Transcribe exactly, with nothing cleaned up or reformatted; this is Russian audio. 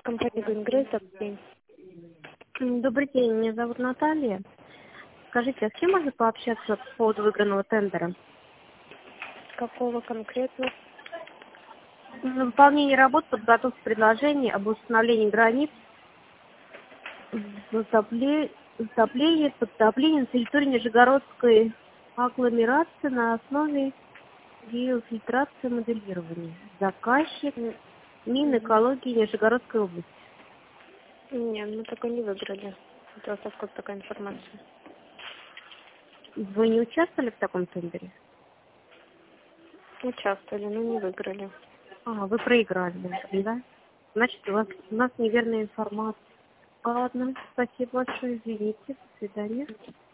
Компания «Грингрейс», добрый день. М, Добрый день, меня зовут Наталья. Скажите, а с кем можно пообщаться по поводу выигранного тендера? Какого конкретно? На выполнение работ, подготовки предложений об установлении границ, затопле- затопление, подтопление на территории Нижегородской агломерации на основе геофильтрации моделирования. Заказчик М, мгм. Минэкологии Нижегородской области. Не, мы только не выиграли. Это у вас откуда такая информация? Вы не участвовали в таком тендере? Участвовали, но не выиграли. А, вы проиграли, да? Значит, у вас у нас неверная информация. Ладно, спасибо большое, извините, до свидания.